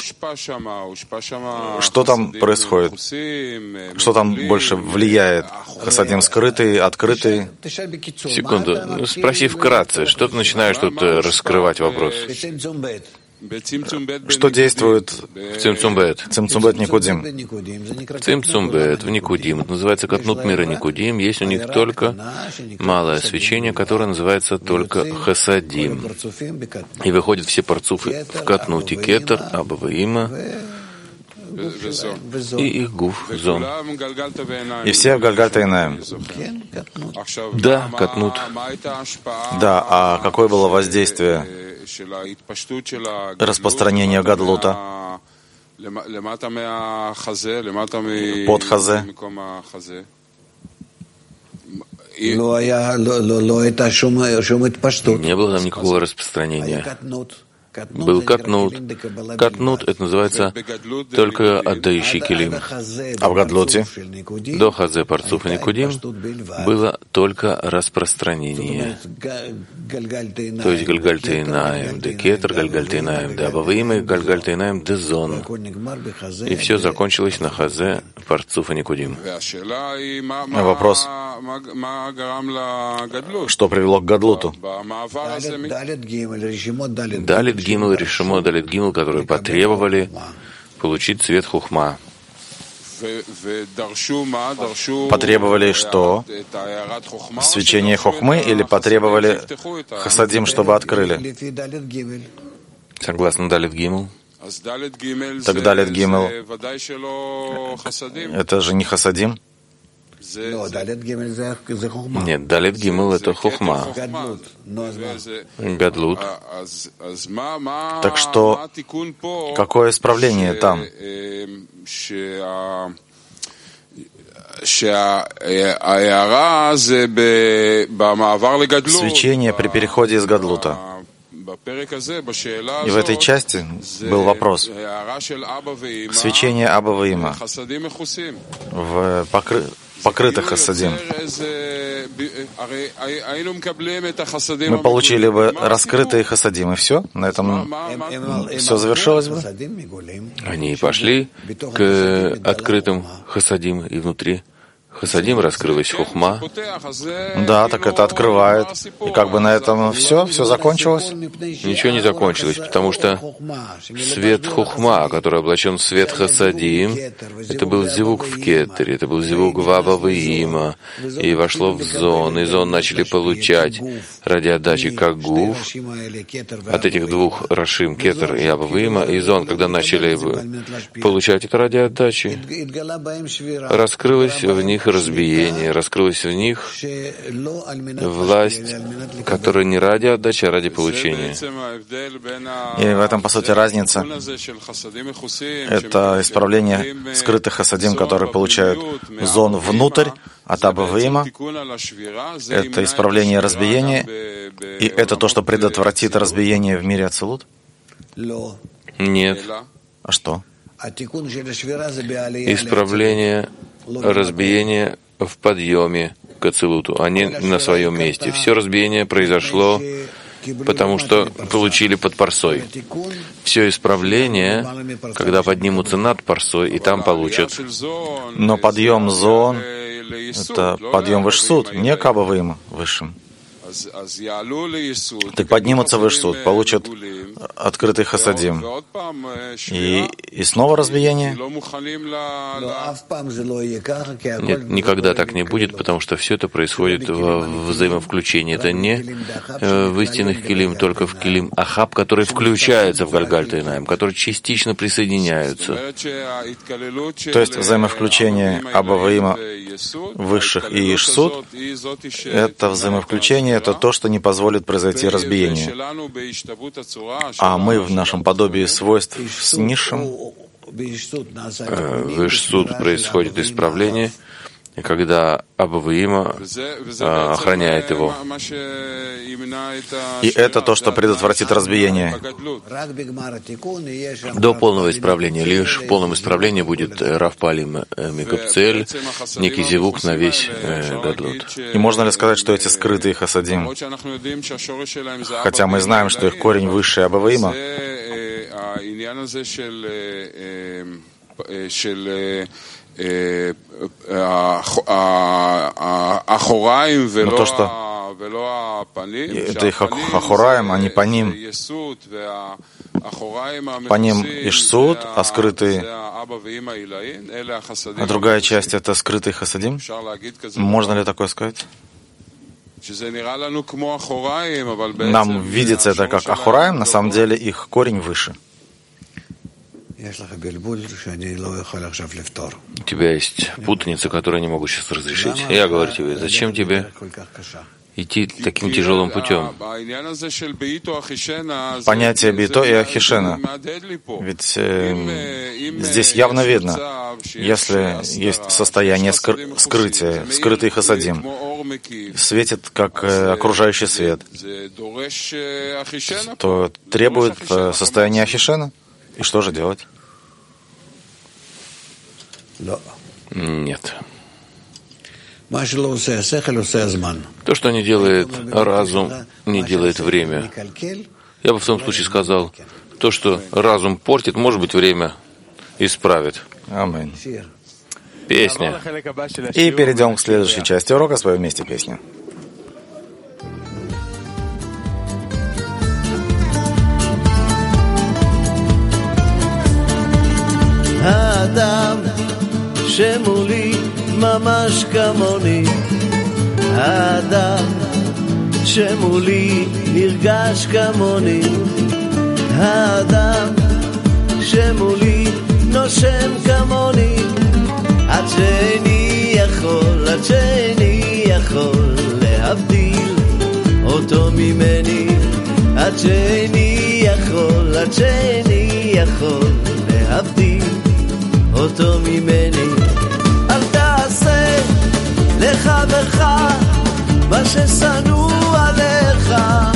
что там происходит? Что там больше влияет? Хасадим скрытый, открытый?
Секунду. Спроси вкратце, что ты начинаешь тут раскрывать вопрос?
Что действует
в Цимцум-бет?
Цимцум-бет Никудим?
Цимцум-бет в Никудим. Это называется Катнут мира Никудим. Есть у них только малое свечение, которое называется только Хасадим. И выходят все парцуфы в Катнуте Кетер, Аба Ваима и их гуф зон.
И все в Гальгальта Инаим.
Да, Катнут.
Да, а какое было воздействие распространения Гадлута под Хазе?
Не было там никакого распространения. Был Катнут. Катнут — это называется только отдающий килим.
А в Гадлуте?
До Хазе Парцуф и Никудим было только распространение. То есть Гальгальтейнаем де Кетер, Гальгальтейнаем де Абаваим и Гальгальтейнаем де Зон. И все закончилось на Хазе Парцуф и Никудим.
Вопрос. Что привело к Гадлуту?
Далит Гимл и Решимо Далит Гимл, которые потребовали получить цвет хухма.
Потребовали что? Свечение хохмы или потребовали хасадим, чтобы открыли?
Согласно Далит Гимл.
Так Далит Гимл это же не хасадим?
Нет, Далит Гимл — это хухма. Гадлут.
Так что, какое исправление там? Свечение при переходе из Гадлута. И в этой части был вопрос. Свечение Аба Ваима в покрытых хасадим. Мы получили бы раскрытые хасадим, и все? На этом все завершилось бы?
Они пошли к открытым хасадим, и внутри хасадим раскрылась хухма.
Да, так это открывает. И как бы на этом все закончилось?
Ничего не закончилось, потому что свет хухма, который облачен в свет хасадим, это был зивук в кетере, это был зивук в Аба Ваима, и вошло в зон, и зон начали получать ради отдачи как гуф от этих двух рашим, кетер и Аба Ваима, и зон, когда начали получать это ради отдачи, раскрылось в них разбиение, раскрылась в них власть, которая не ради отдачи, а ради получения.
И в этом, по сути, разница. Это исправление скрытых хасадим, которые получают зон внутрь от Аба Ваима. Это исправление разбиения. И это то, что предотвратит разбиение в мире Ацилут?
Нет.
А что?
Исправление разбиение в подъеме к Ацилуту, а не на своем месте. Все разбиение произошло, потому что получили под парсой. Все исправление, когда поднимутся над парсой, и там получат.
Но подъем зон — это подъем в Ишсуд, не к Аба Ваима высшим. Так поднимутся в Ишсуд, получат открытый хасадим. И снова разбиение?
Нет, никогда так не будет, потому что все это происходит в взаимовключении. Это не в истинных килим, только в килим Ахаб, который включается в Гальгальта Инаим, которые частично присоединяются.
То есть взаимовключение Аба Ваима высших и Ишсуд — это взаимовключение, это то, что не позволит произойти разбиение. А мы в нашем подобии свойств с низшим.
В Ишсуд происходит исправление, и когда Аба Ваима охраняет его.
И это то, что предотвратит разбиение.
До полного исправления. Лишь в полном исправлении будет Рав Палим Микапцель, некий зивук на весь Гадлут.
И можно ли сказать, что эти скрытые хасадим, хотя мы знаем, что их корень выше Аба Ваима, но то, что Это их Ахураим, а не Паним. Паним Ишсуд, а скрытый... А другая часть — это скрытый Хасадим? Можно ли такое сказать? Нам видится это как Ахураим, на самом деле их корень выше.
У тебя есть путаница, которую я не могу сейчас разрешить. Я говорю тебе, зачем тебе идти таким тяжелым путем?
Понятие Бито и Ахишена. Ведь здесь явно видно, если есть состояние скрытия, скрытый Хасадим, светит как окружающий свет, то требует состояние Ахишена. И что же делать?
Нет. То, что не делает разум, не делает время. Я бы в том случае сказал, то, что разум портит, может быть, время исправит.
Аминь.
Песня.
И перейдем к следующей части урока, своей вместе песни.
האדם שמולי ממש כמוני, האדם שמולי נרגש כמוני, האדם שמולי נושם כמוני, עד שאיני יכול להבדיל אותו ממני, עד שאיני יכול להבדיל אותו ממני. אל תעשה לחברך מה ששנוא עליך,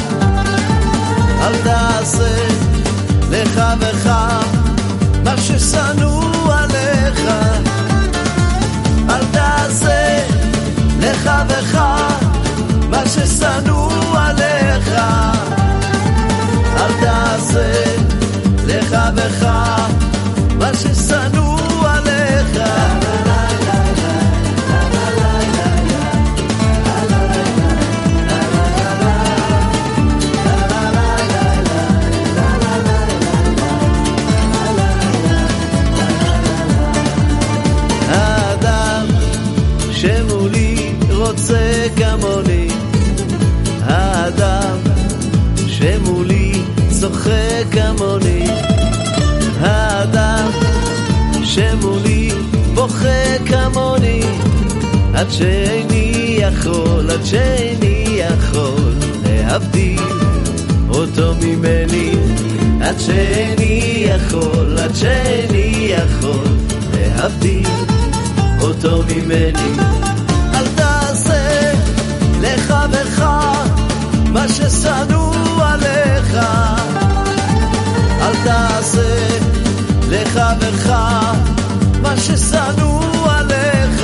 אל תעשה לחברך מה ששנוא עליך, אל תעשה לחברך מה ששנוא עליך, אל תעשה לחברך מה ששנוא עליך. האדם שמולי רוצה כמוני, האדם שמולי צוחק כמוני, האדם שמולי בוכה כמוני, עד שאיני יכול להבדיל אותו ממני, עד שאיני יכול להבדיל אותו ממני. אל תעשה לחברך מה ששנוא עליך, אל תעשה לחברך מה ששנוא עליך,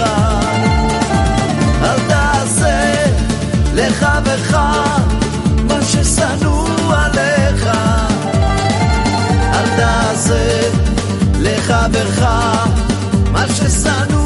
אל תעשה לחברך מה ששנוא עליך, אל תעשה לחברך מה ששנוא